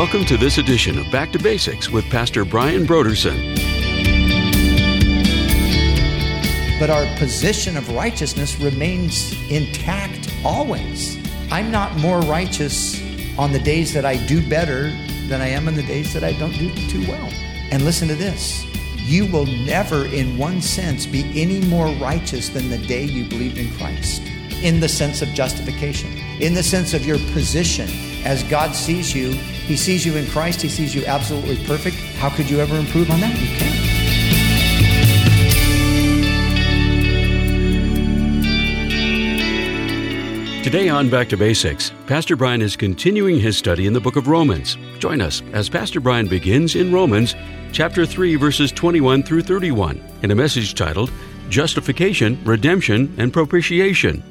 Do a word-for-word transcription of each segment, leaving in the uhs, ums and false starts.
Welcome to this edition of Back to Basics with Pastor Brian Broderson. But our position of righteousness remains intact always. I'm not more righteous on the days that I do better than I am on the days that I don't do too well. And listen to this. You will never, in one sense, be any more righteous than the day you believed in Christ. In the sense of justification. In the sense of your position. As God sees you, He sees you in Christ. He sees you absolutely perfect. How could you ever improve on that? You can't. Today on Back to Basics, Pastor Brian is continuing his study in the book of Romans. Join us as Pastor Brian begins in Romans chapter three, verses twenty-one through thirty-one, in a message titled, Justification, Redemption, and Propitiation.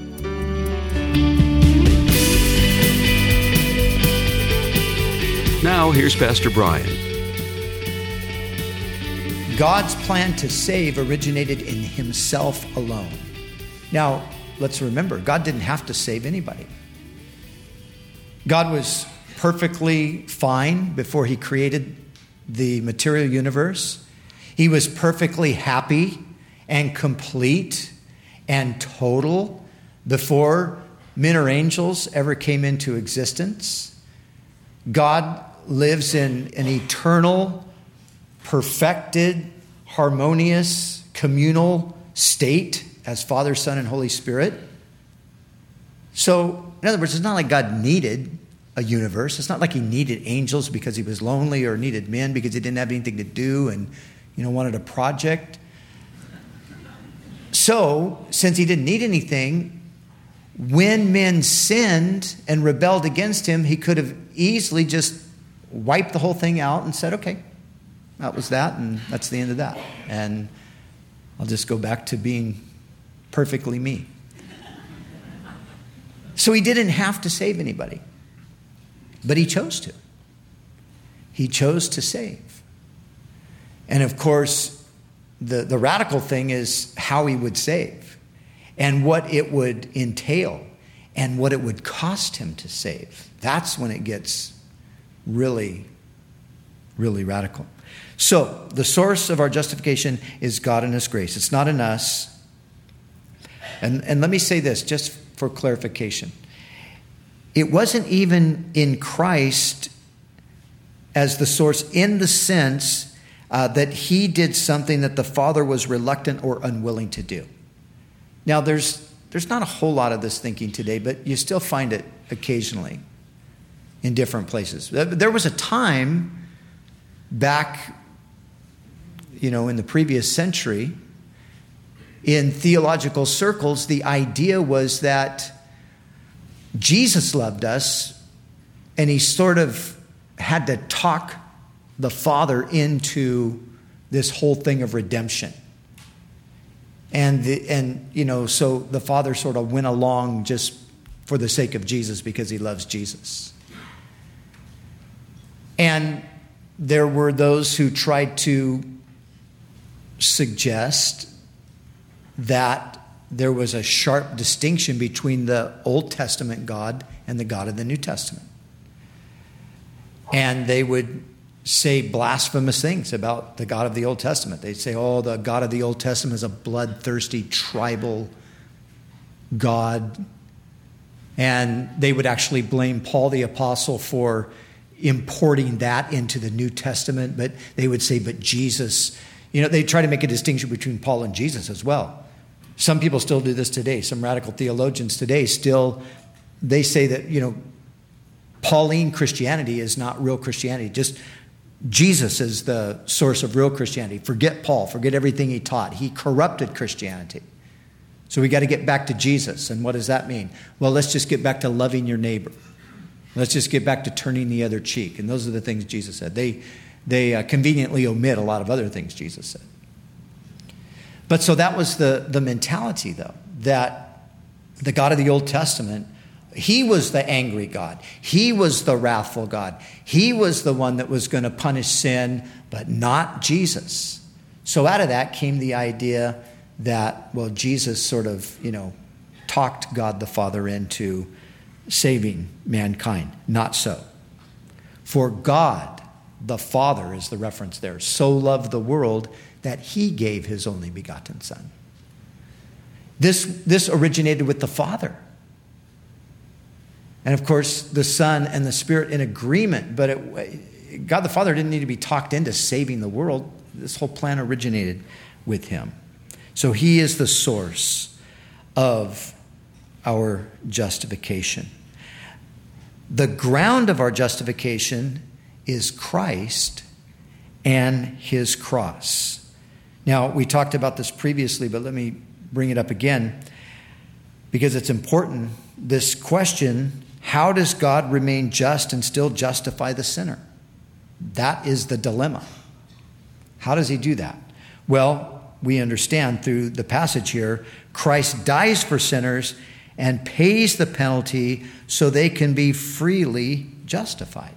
Now, here's Pastor Brian. God's plan to save originated in Himself alone. Now, let's remember, God didn't have to save anybody. God was perfectly fine before He created the material universe. He was perfectly happy and complete and total before men or angels ever came into existence. God lives in an eternal, perfected, harmonious, communal state as Father, Son, and Holy Spirit. So, in other words, it's not like God needed a universe. It's not like He needed angels because He was lonely or needed men because He didn't have anything to do and, you know, wanted a project. So, since He didn't need anything, when men sinned and rebelled against Him, He could have easily just wiped the whole thing out and said, okay, that was that, and that's the end of that. And I'll just go back to being perfectly me. So He didn't have to save anybody. But He chose to. He chose to save. And of course, the, the radical thing is how He would save and what it would entail and what it would cost Him to save. That's when it gets really, really radical. So, the source of our justification is God and His grace. It's not in us. And, and let me say this, just for clarification. It wasn't even in Christ as the source in the sense uh, that He did something that the Father was reluctant or unwilling to do. Now, there's there's not a whole lot of this thinking today, but you still find it occasionally in different places. There was a time back, you know, in the previous century, in theological circles, the idea was that Jesus loved us, and He sort of had to talk the Father into this whole thing of redemption. And, the, and you know, so the Father sort of went along just for the sake of Jesus because He loves Jesus. And there were those who tried to suggest that there was a sharp distinction between the Old Testament God and the God of the New Testament. And they would say blasphemous things about the God of the Old Testament. They'd say, oh, the God of the Old Testament is a bloodthirsty, tribal God. And they would actually blame Paul the Apostle for importing that into the New Testament. But they would say, but Jesus, you know, they try to make a distinction between Paul and Jesus as well. Some people still do this today. Some radical theologians today still, they say that, you know, Pauline Christianity is not real Christianity. Just Jesus is the source of real Christianity. Forget Paul. Forget everything he taught. He corrupted Christianity. So we got to get back to Jesus. And what does that mean? Well, let's just get back to loving your neighbor. Let's just get back to turning the other cheek. And those are the things Jesus said. They, they uh, conveniently omit a lot of other things Jesus said. But so that was the, the mentality, though, that the God of the Old Testament, He was the angry God. He was the wrathful God. He was the one that was going to punish sin, but not Jesus. So out of that came the idea that, well, Jesus sort of, you know, talked God the Father into saving mankind. Not so. For God, the Father is the reference there, so loved the world that he gave his only begotten Son. This, this originated with the Father. And of course, the Son and the Spirit in agreement, but it, God the Father didn't need to be talked into saving the world. This whole plan originated with him. So he is the source of our justification. The ground of our justification is Christ and his cross. Now, we talked about this previously, but let me bring it up again because it's important. This question, how does God remain just and still justify the sinner? That is the dilemma. How does he do that? Well, we understand through the passage here, Christ dies for sinners and pays the penalty so they can be freely justified.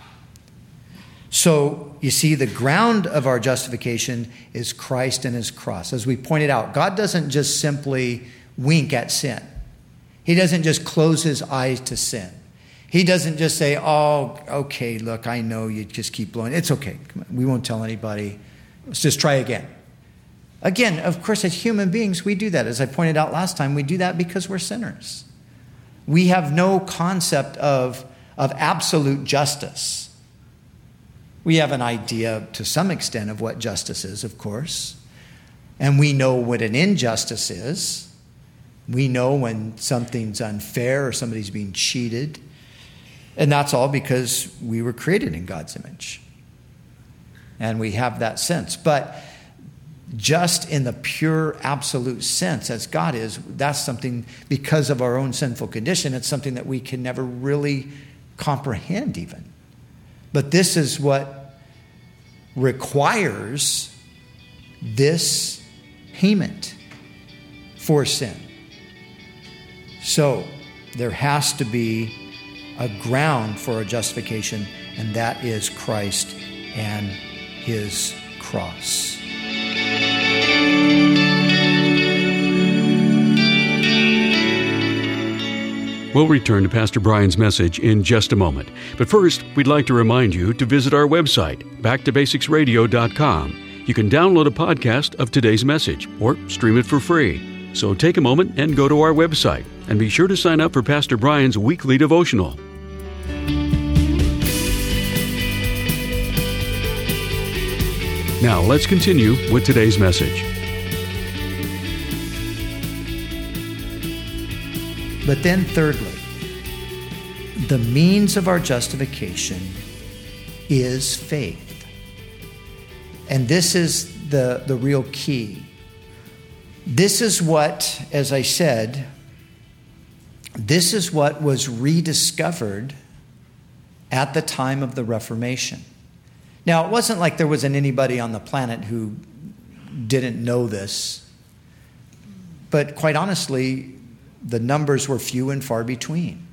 So, you see, the ground of our justification is Christ and his cross. As we pointed out, God doesn't just simply wink at sin. He doesn't just close his eyes to sin. He doesn't just say, oh, okay, look, I know you just keep blowing. It's okay. Come on, we won't tell anybody. Let's just try again. Again, of course, as human beings, we do that. As I pointed out last time, we do that because we're sinners. We have no concept of, of absolute justice. We have an idea to some extent of what justice is, of course. And we know what an injustice is. We know when something's unfair or somebody's being cheated. And that's all because we were created in God's image. And we have that sense. But just in the pure, absolute sense, as God is, that's something, because of our own sinful condition, it's something that we can never really comprehend even. But this is what requires this payment for sin. So there has to be a ground for our justification, and that is Christ and his cross. We'll return to Pastor Brian's message in just a moment. But first, we'd like to remind you to visit our website, back to basics radio dot com. You can download a podcast of today's message or stream it for free. So take a moment and go to our website. And be sure to sign up for Pastor Brian's weekly devotional. Now, let's continue with today's message. But then thirdly, the means of our justification is faith. And this is the, the real key. This is what, as I said, this is what was rediscovered at the time of the Reformation. Now, it wasn't like there wasn't anybody on the planet who didn't know this. But quite honestly, the numbers were few and far between.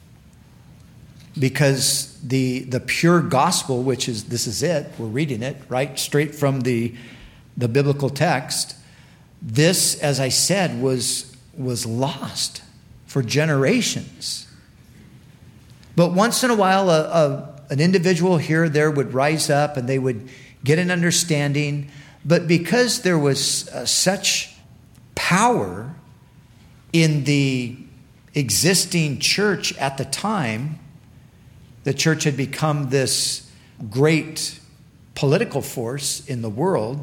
Because the the pure gospel, which is, this is it, we're reading it, right, straight from the, the biblical text, this, as I said, was, was lost for generations. But once in a while, a, a, an individual here or there would rise up and they would get an understanding. But because there was uh, such power in the existing church at the time, the church had become this great political force in the world.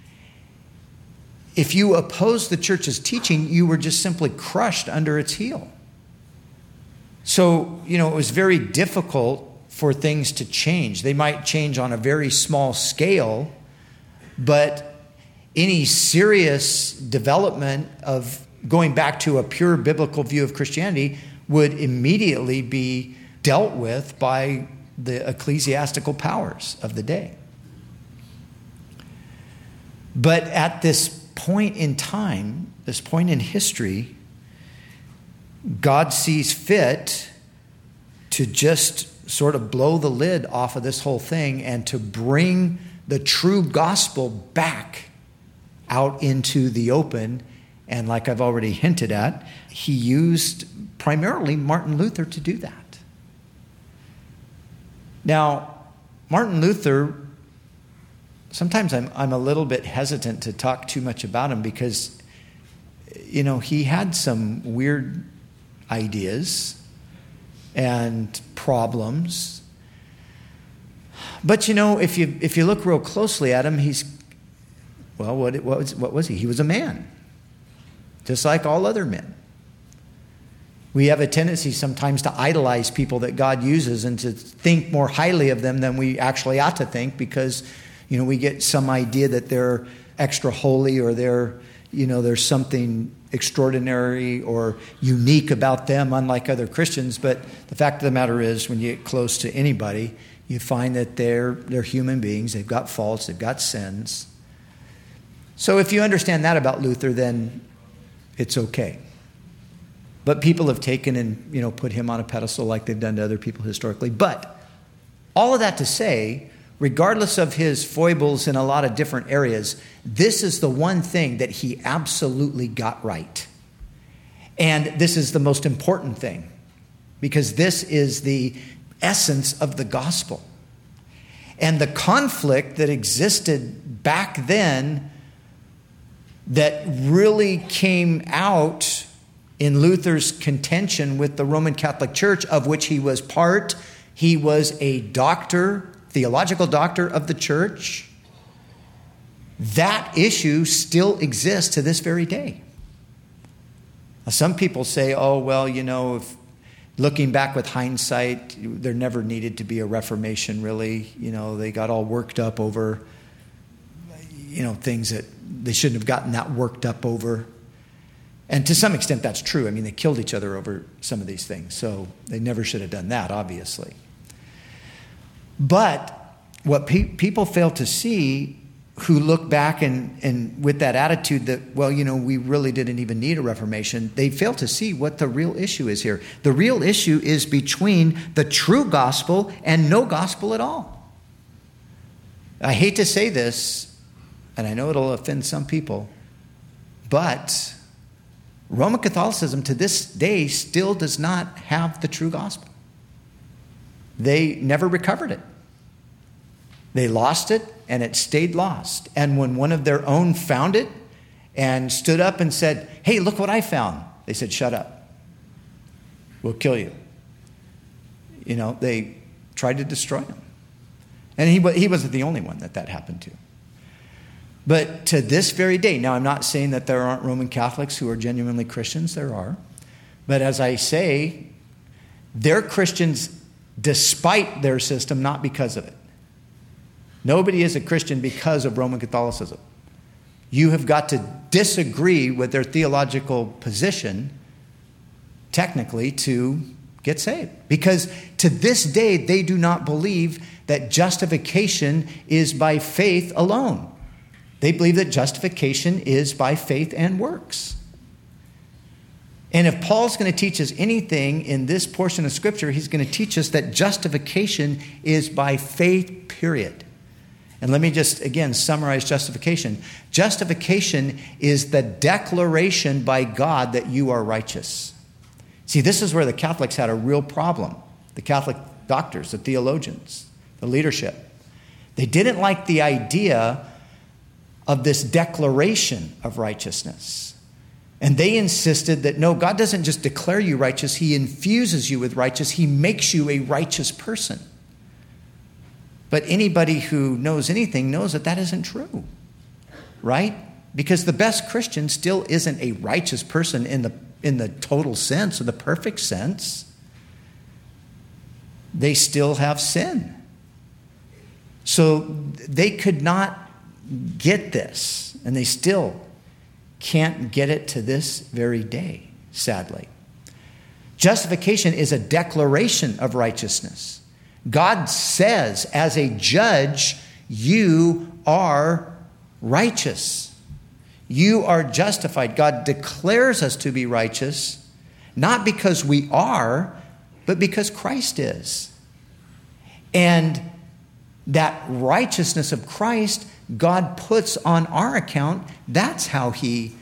If you opposed the church's teaching, you were just simply crushed under its heel. So, you know, it was very difficult for things to change. They might change on a very small scale, but any serious development of going back to a pure biblical view of Christianity would immediately be dealt with by the ecclesiastical powers of the day. But at this point in time, this point in history, God sees fit to just sort of blow the lid off of this whole thing and to bring the true gospel back out into the open. And like I've already hinted at, he used primarily Martin Luther to do that. Now, Martin Luther, sometimes I'm, I'm a little bit hesitant to talk too much about him because, you know, he had some weird ideas and problems. But, you know, if you if you look real closely at him, he's, well, what, what, was, what was he? He was a man, just like all other men. We have a tendency sometimes to idolize people that God uses and to think more highly of them than we actually ought to think because, you know, we get some idea that they're extra holy or they're, you know, there's something extraordinary or unique about them, unlike other Christians. But the fact of the matter is, when you get close to anybody, you find that they're they're human beings. They've got faults. They've got sins. So if you understand that about Luther, then it's okay. But people have taken and, you know, put him on a pedestal like they've done to other people historically. But all of that to say, regardless of his foibles in a lot of different areas, this is the one thing that he absolutely got right. And this is the most important thing, because this is the essence of the gospel. And the conflict that existed back then that really came out in Luther's contention with the Roman Catholic Church, of which he was part. He was a doctor, theological doctor of the church. That issue still exists to this very day. Now, some people say, oh, well, you know, if looking back with hindsight, there never needed to be a Reformation, really. You know, they got all worked up over, you know, things that they shouldn't have gotten that worked up over. And to some extent, that's true. I mean, they killed each other over some of these things. So they never should have done that, obviously. But what pe- people fail to see who look back and, and with that attitude that, well, you know, we really didn't even need a Reformation, they fail to see what the real issue is here. The real issue is between the true gospel and no gospel at all. I hate to say this, and I know it'll offend some people, but Roman Catholicism to this day still does not have the true gospel. They never recovered it. They lost it, and it stayed lost. And when one of their own found it and stood up and said, hey, look what I found, they said, shut up. We'll kill you. You know, they tried to destroy him. And he, he wasn't the only one that that happened to. But to this very day, now I'm not saying that there aren't Roman Catholics who are genuinely Christians. There are. But as I say, they're Christians despite their system, not because of it. Nobody is a Christian because of Roman Catholicism. You have got to disagree with their theological position, technically, to get saved. Because to this day, they do not believe that justification is by faith alone. They believe that justification is by faith and works. And if Paul's going to teach us anything in this portion of Scripture, he's going to teach us that justification is by faith, period. And let me just, again, summarize justification. Justification is the declaration by God that you are righteous. See, this is where the Catholics had a real problem. The Catholic doctors, the theologians, the leadership. They didn't like the idea of this declaration of righteousness. And they insisted that, no, God doesn't just declare you righteous, he infuses you with righteousness. He makes you a righteous person. But anybody who knows anything knows that that isn't true, right? Because the best Christian still isn't a righteous person in the, in the total sense or the perfect sense. They still have sin. So they could not get this, and they still can't get it to this very day, sadly. Justification is a declaration of righteousness. God says, as a judge, you are righteous. You are justified. God declares us to be righteous, not because we are, but because Christ is. And that righteousness of Christ God puts on our account. That's how he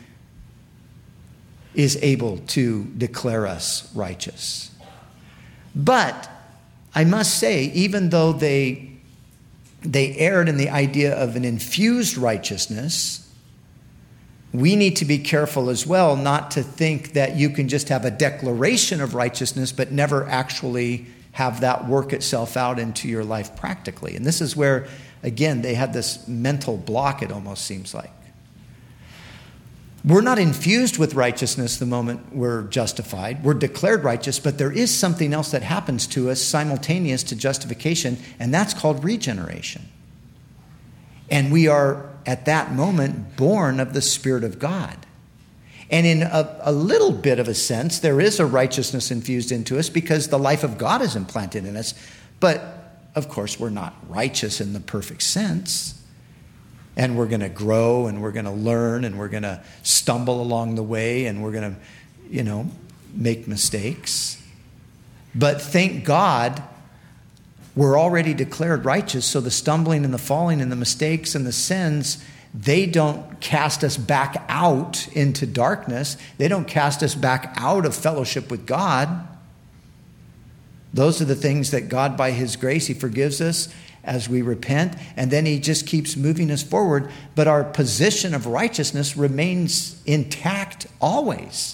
is able to declare us righteous. But I must say, even though they, they erred in the idea of an infused righteousness, we need to be careful as well not to think that you can just have a declaration of righteousness but never actually have that work itself out into your life practically. And this is where, again, they had this mental block, it almost seems like. We're not infused with righteousness the moment we're justified. We're declared righteous, but there is something else that happens to us simultaneous to justification, and that's called regeneration. And we are, at that moment, born of the Spirit of God. And in a, a little bit of a sense, there is a righteousness infused into us because the life of God is implanted in us. But, of course, we're not righteous in the perfect sense. And we're going to grow, and we're going to learn, and we're going to stumble along the way, and we're going to, you know, make mistakes. But thank God, we're already declared righteous, so the stumbling and the falling and the mistakes and the sins, they don't cast us back out into darkness. They don't cast us back out of fellowship with God. Those are the things that God, by His grace, He forgives us as we repent, and then He just keeps moving us forward. But our position of righteousness remains intact always.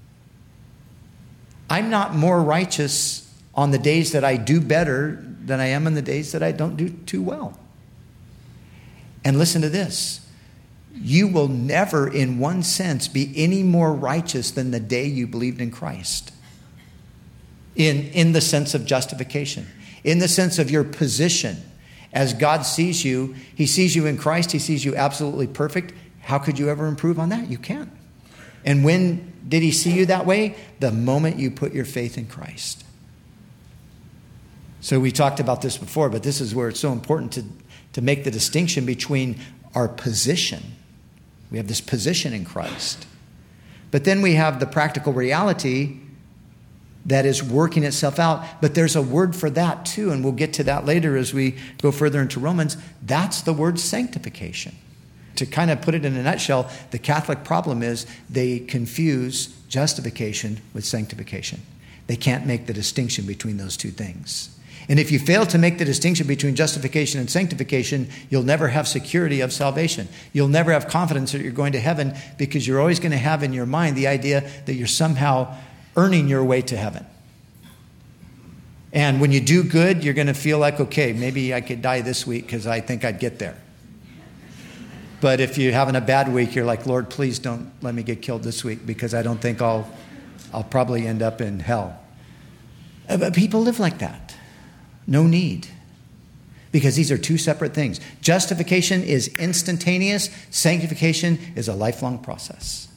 I'm not more righteous on the days that I do better than I am on the days that I don't do too well. And listen to this. You will never, in one sense, be any more righteous than the day you believed in Christ. In, in the sense of justification. In the sense of your position. As God sees you, He sees you in Christ. He sees you absolutely perfect. How could you ever improve on that? You can't. And when did He see you that way? The moment you put your faith in Christ. So we talked about this before, but this is where it's so important to, to make the distinction between our position. We have this position in Christ. But then we have the practical reality that is working itself out. But there's a word for that too, and we'll get to that later as we go further into Romans. That's the word sanctification. To kind of put it in a nutshell, the Catholic problem is they confuse justification with sanctification. They can't make the distinction between those two things. And if you fail to make the distinction between justification and sanctification, you'll never have security of salvation. You'll never have confidence that you're going to heaven because you're always going to have in your mind the idea that you're somehow earning your way to heaven. And when you do good, you're going to feel like, okay, maybe I could die this week because I think I'd get there. But if you're having a bad week, you're like, Lord, please don't let me get killed this week because I don't think I'll, I'll probably end up in hell. But people live like that. No need. Because these are two separate things. Justification is instantaneous. Sanctification is a lifelong process.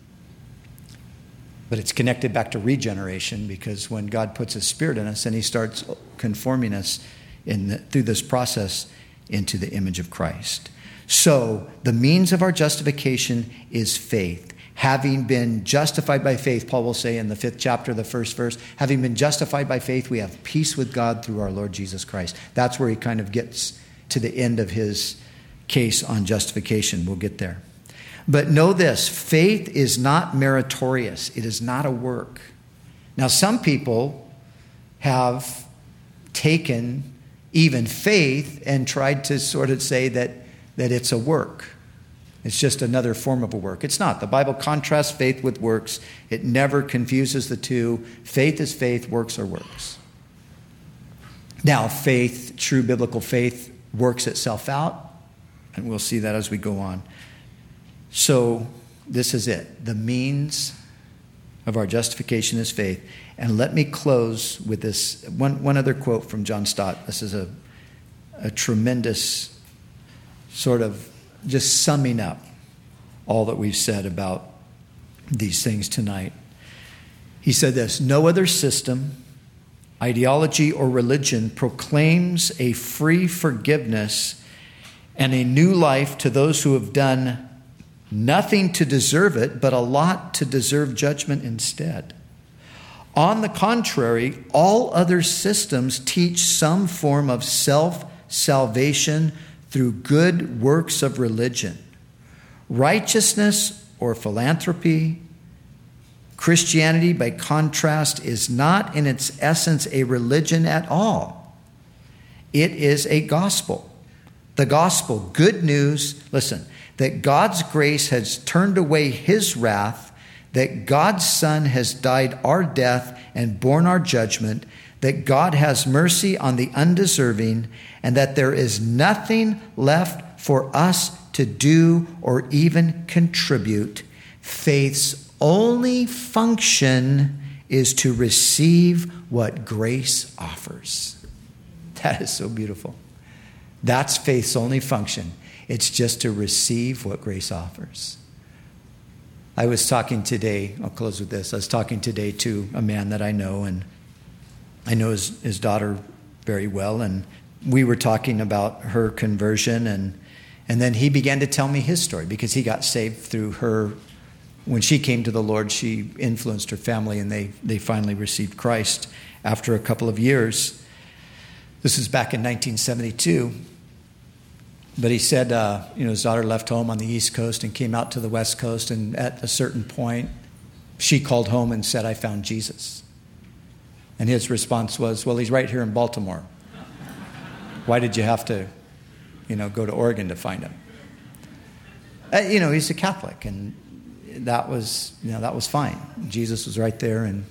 But it's connected back to regeneration because when God puts His Spirit in us and He starts conforming us in the, through this process into the image of Christ. So the means of our justification is faith. Having been justified by faith, Paul will say in the fifth chapter, the first verse, having been justified by faith, we have peace with God through our Lord Jesus Christ. That's where he kind of gets to the end of his case on justification. We'll get there. But know this, faith is not meritorious. It is not a work. Now, some people have taken even faith and tried to sort of say that, that it's a work. It's just another form of a work. It's not. The Bible contrasts faith with works. It never confuses the two. Faith is faith, works are works. Now, faith, true biblical faith, works itself out, and we'll see that as we go on. So, this is it. The means of our justification is faith. And let me close with this one, one other quote from John Stott. This is a, a tremendous sort of just summing up all that we've said about these things tonight. He said this, no other system, ideology, or religion proclaims a free forgiveness and a new life to those who have done nothing to deserve it, but a lot to deserve judgment instead. On the contrary, all other systems teach some form of self-salvation through good works of religion. Righteousness or philanthropy, Christianity, by contrast, is not in its essence a religion at all. It is a gospel. The gospel, good news, listen, that God's grace has turned away his wrath, that God's Son has died our death and borne our judgment, that God has mercy on the undeserving, and that there is nothing left for us to do or even contribute. Faith's only function is to receive what grace offers. That is so beautiful. That's faith's only function. It's just to receive what grace offers. I was talking today, I'll close with this. I was talking today to a man that I know, and I know his, his daughter very well, and we were talking about her conversion, and and then he began to tell me his story, because he got saved through her. When she came to the Lord, she influenced her family, and they, they finally received Christ after a couple of years. This is back in nineteen seventy-two. But he said, uh, you know, his daughter left home on the East Coast and came out to the West Coast, and at a certain point, she called home and said, "I found Jesus." And his response was, "Well, he's right here in Baltimore. Why did you have to, you know, go to Oregon to find him?" Uh, you know, he's a Catholic, and that was, you know, that was fine. Jesus was right there, and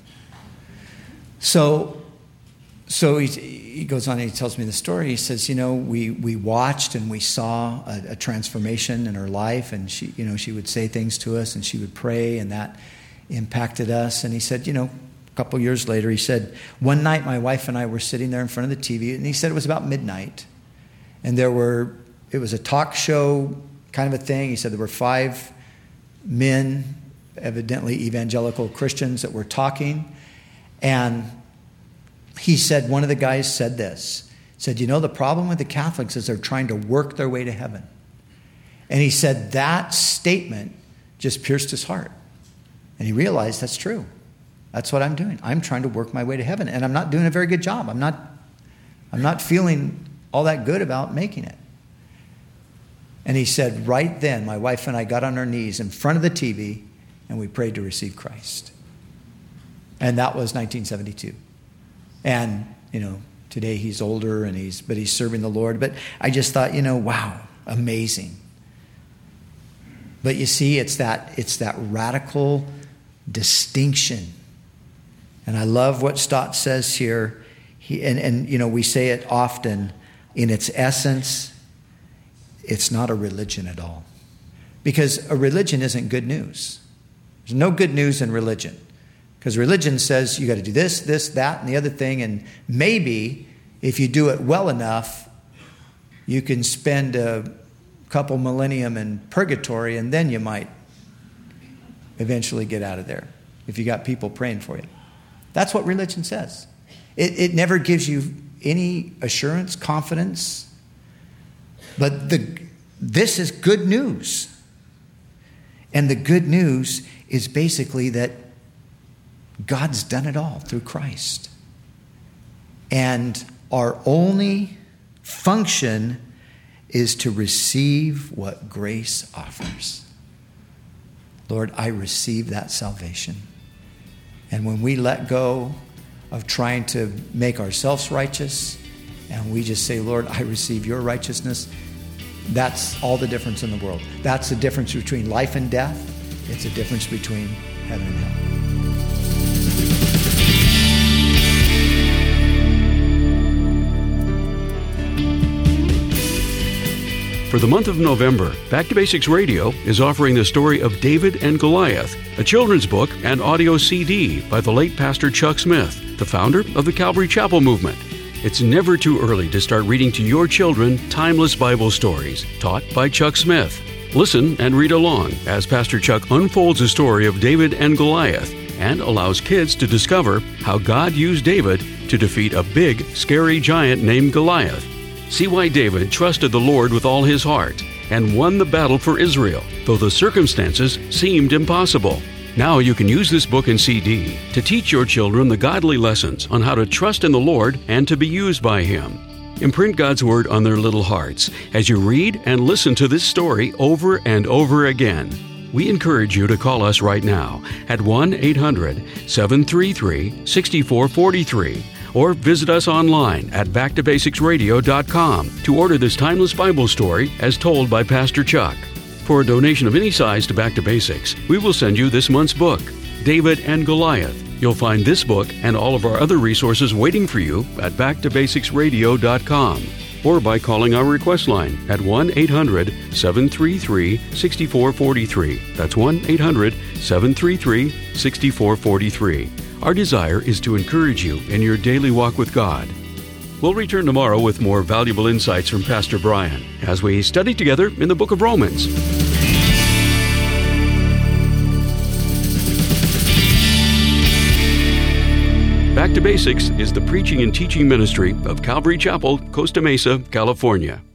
so, so he, he goes on and he tells me the story. He says, you know, we we watched and we saw a, a transformation in her life, and she, you know, she would say things to us, and she would pray, and that impacted us. And he said, you know, a couple years later, he said, one night my wife and I were sitting there in front of the T V, and he said it was about midnight, and there were, it was a talk show kind of a thing. He said there were five men, evidently evangelical Christians, that were talking, and he said, one of the guys said this, said, you know, the problem with the Catholics is they're trying to work their way to heaven. And he said that statement just pierced his heart, and he realized that's true. That's what I'm doing. I'm trying to work my way to heaven, and I'm not doing a very good job. I'm not, I'm not feeling all that good about making it. And he said, right then, my wife and I got on our knees in front of the T V, and we prayed to receive Christ. And that was nineteen seventy-two. And, you know, today he's older, and he's, but he's serving the Lord. But I just thought, you know, wow, amazing. But you see, it's that, it's that radical distinction. And I love what Stott says here. He, and, and, you know, we say it often, in its essence, it's not a religion at all. Because a religion isn't good news. There's no good news in religion. Because religion says you got to do this, this, that, and the other thing. And maybe if you do it well enough, you can spend a couple millennium in purgatory, and then you might eventually get out of there if you got people praying for you. That's what religion says. It, it never gives you any assurance, confidence. But the, this is good news. And the good news is basically that God's done it all through Christ. And our only function is to receive what grace offers. Lord, I receive that salvation. And when we let go of trying to make ourselves righteous, and we just say, Lord, I receive your righteousness, that's all the difference in the world. That's the difference between life and death. It's a difference between heaven and hell. For the month of November, Back to Basics Radio is offering the story of David and Goliath, a children's book and audio C D by the late Pastor Chuck Smith, the founder of the Calvary Chapel Movement. It's never too early to start reading to your children timeless Bible stories taught by Chuck Smith. Listen and read along as Pastor Chuck unfolds the story of David and Goliath and allows kids to discover how God used David to defeat a big, scary giant named Goliath. See why David trusted the Lord with all his heart and won the battle for Israel, though the circumstances seemed impossible. Now you can use this book and C D to teach your children the godly lessons on how to trust in the Lord and to be used by Him. Imprint God's Word on their little hearts as you read and listen to this story over and over again. We encourage you to call us right now at one eight hundred seven three three six four four three or visit us online at back to basics radio dot com to order this timeless Bible story as told by Pastor Chuck. For a donation of any size to Back to Basics, we will send you this month's book, David and Goliath. You'll find this book and all of our other resources waiting for you at back to basics radio dot com or by calling our request line at one eight hundred seven three three six four four three. That's one eight hundred seven three three six four four three. Our desire is to encourage you in your daily walk with God. We'll return tomorrow with more valuable insights from Pastor Brian as we study together in the book of Romans. Back to Basics is the preaching and teaching ministry of Calvary Chapel, Costa Mesa, California.